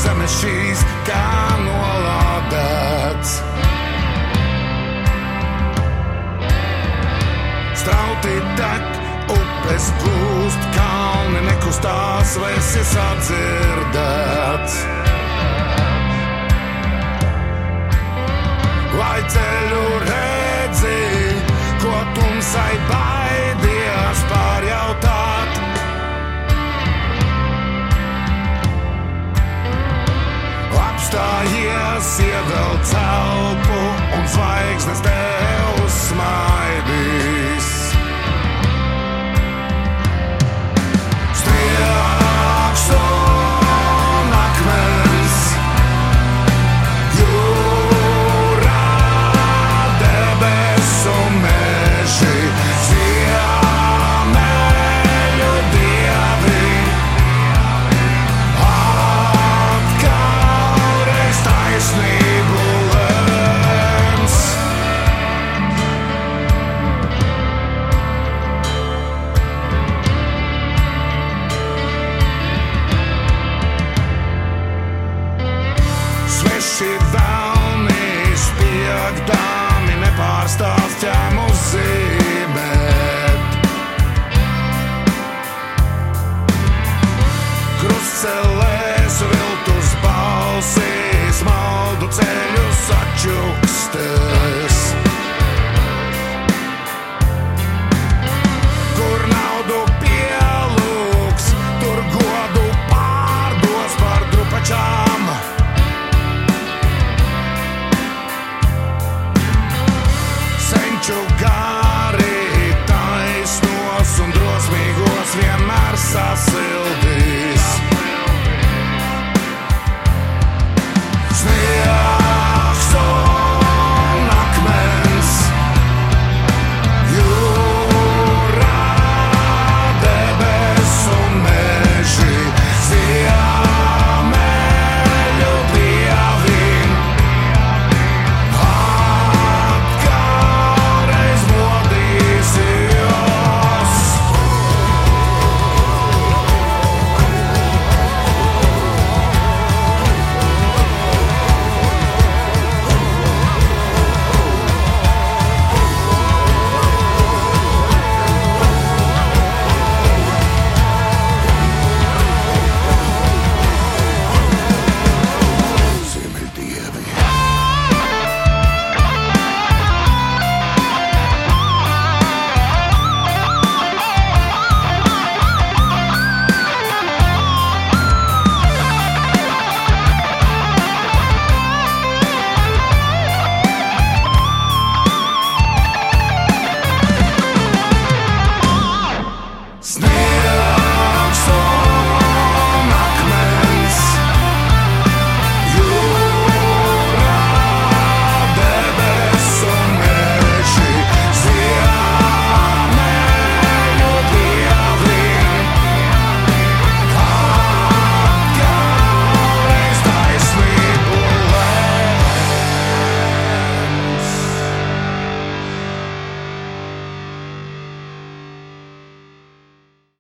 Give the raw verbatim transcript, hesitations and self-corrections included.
zemes šīs kā nolādēts. Strauti tek, upes plūst, kalni nekustās, vēsis atdzirdēts. Lai ceļu redzi, ko tumsai baidies pārjautāt. Apstājies, ievelc elpu un zvaigznes tev smaidīs. Striekš un akmens, jūrā debesu meži, ziemeļu dievi, atkal reiz taisnību lems. Sveši velni spiegdami nepārstāv ķēmu zīm.